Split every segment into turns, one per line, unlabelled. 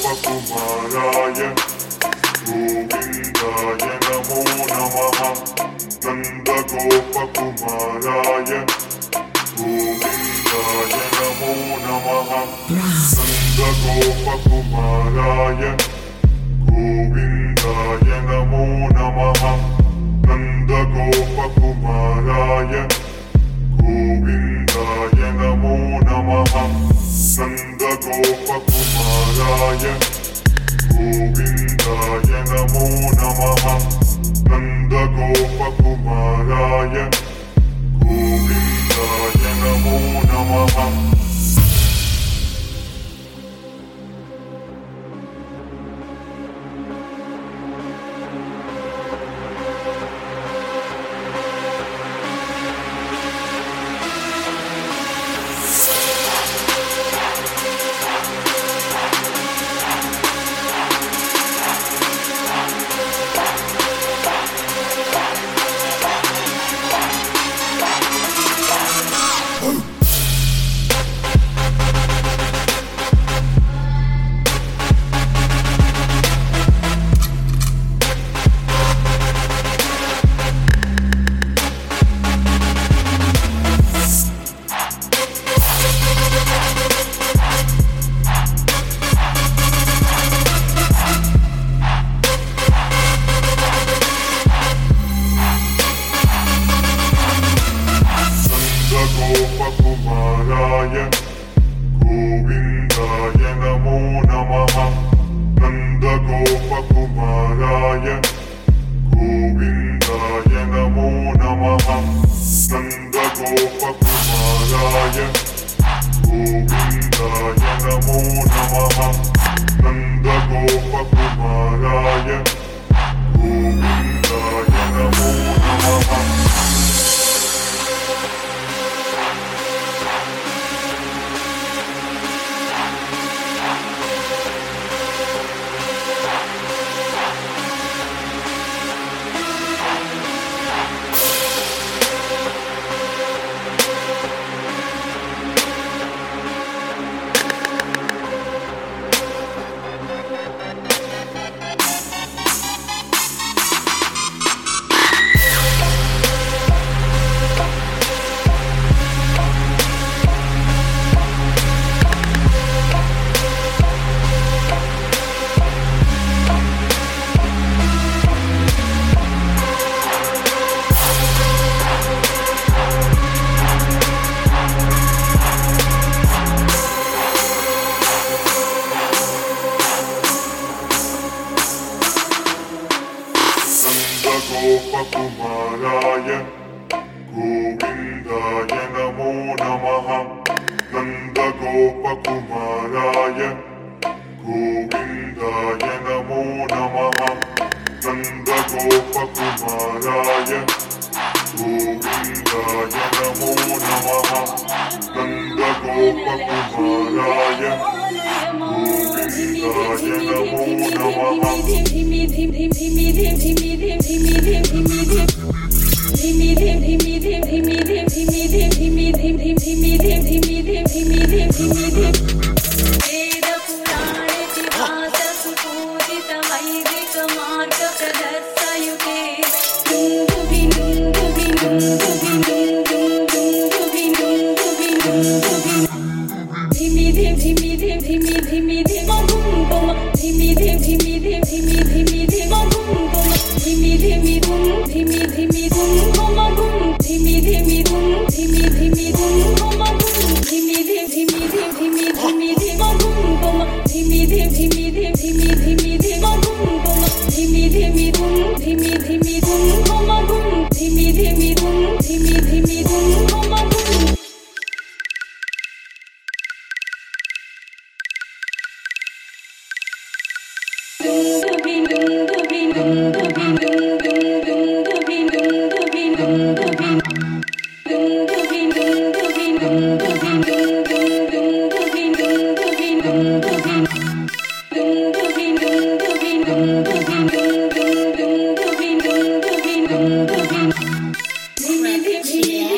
नन्दगोपकुमाराय गोविन्दाय नमो नमः नन्दगोपकुमाराय गोविन्दाय नमो नमः नन्दगोपकुमाराय गोविन्दाय नमो नमः नन्दगोपकुमाराय गोविन्दाय नमो नमः नन्दगोपकुमाराय गोविन्दाय नमो नमः नन्दगोपकुमाराय गोविन्दाय नमो नमः नन्दगोपकुमाराय गोविन्दाय नमो नमः नन्दगोपकुमाराय गोविन्दाय नमो नमः नन्दगोपकुमाराय गोविन्दाय नमो नमः नन्दगोपकुमाराय गोविन्दाय नमो नमः नन्दगोपकुमाराय गोविन्दाय नमो नमः नन्दगोपकुमाराय गोविन्दाय नमो नमः नन्दगोपकुमाराय गोविन्दाय नमो नमः नन्दगोपकुमाराय गोविन्दाय नमो नमः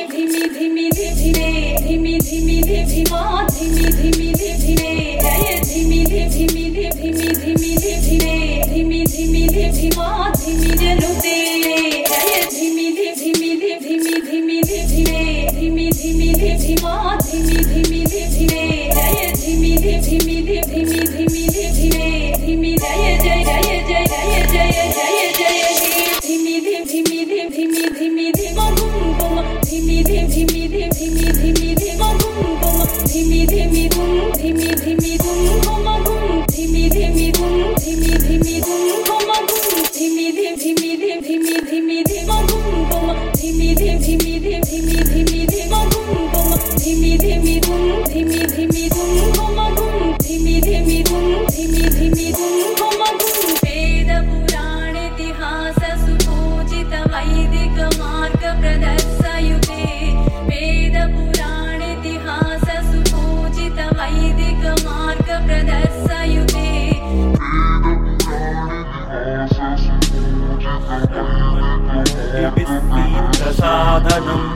धीमी धीमी धीमी धीमी साधनम्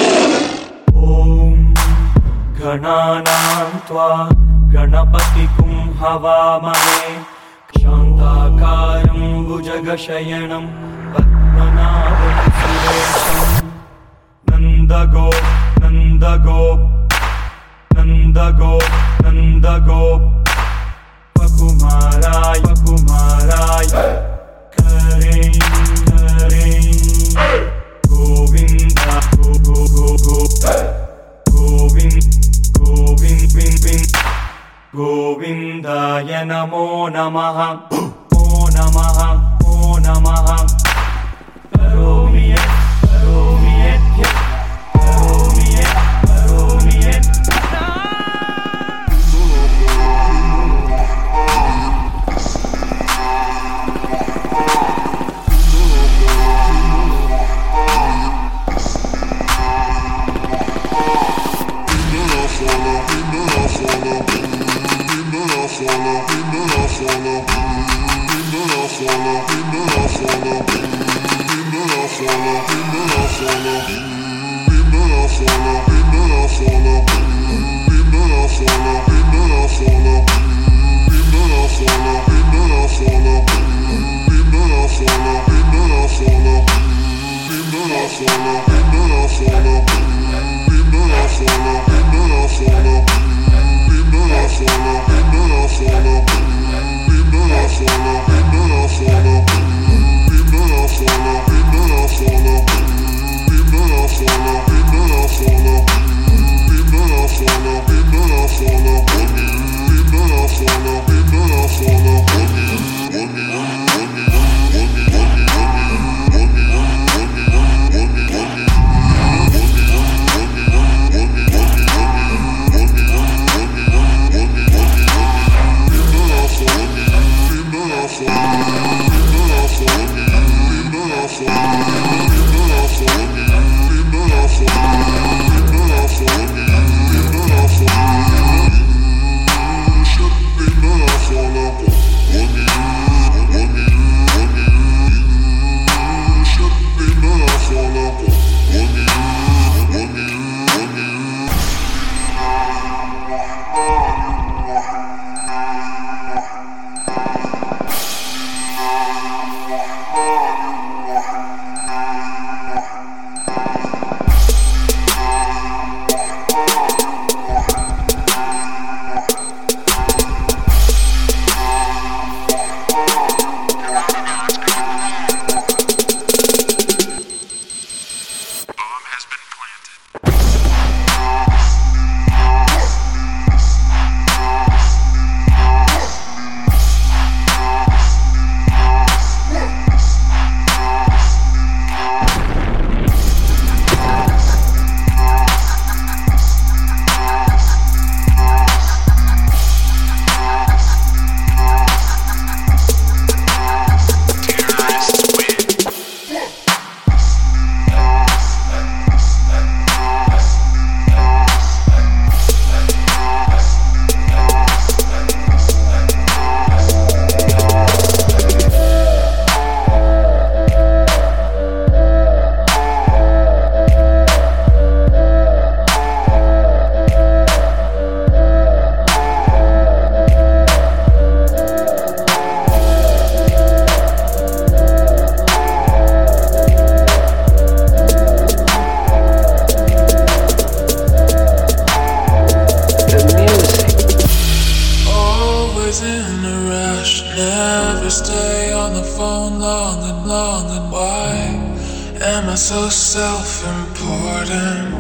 ॐ गणानां त्वा गणपतिं हवामहे शान्ताकारं भुजगशयनं पद्मनाभं सुरेशं नन्दगोप कुमाराय करें गोविन्दाय नमो नमः करोमि follow.
so self-important.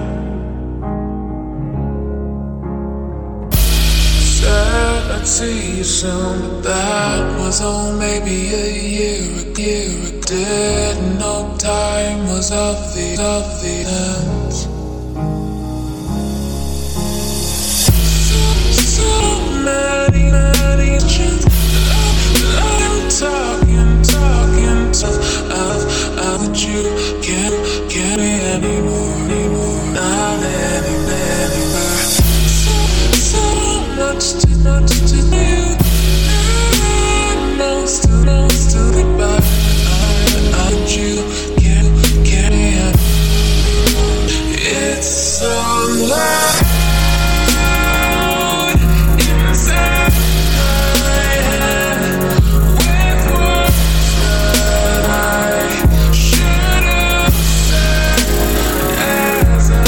Said I'd see you soon, but that was maybe a year ago. Didn't know time was of the essence. So many chances that I'm talking that you can't be anymore, not anymore. So much to do. Most to think about. That you can't be anymore. It's so loud inside my head with words that I should have said as I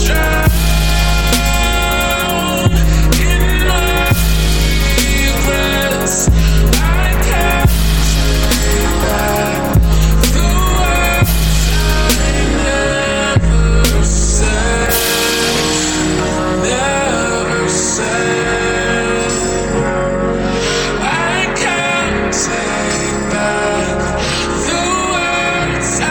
drown in my regrets. I can't say back the words I never said. I can't take back the words I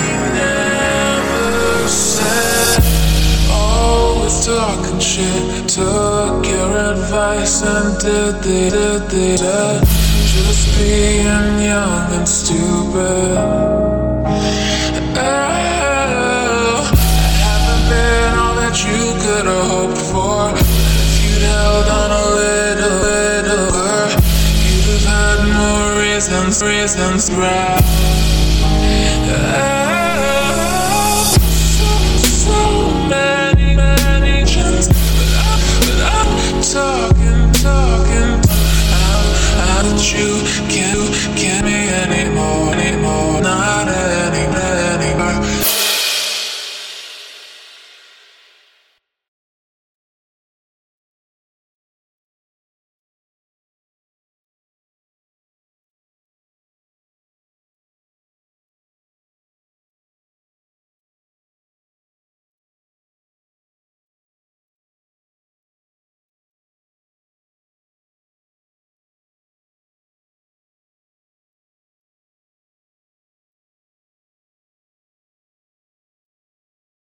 never said. Always talking shit, took your advice and did they just being young and stupid. Oh, I haven't been all that you could have hoped for. If you'd held on a little, you'd have had more reasons to cry.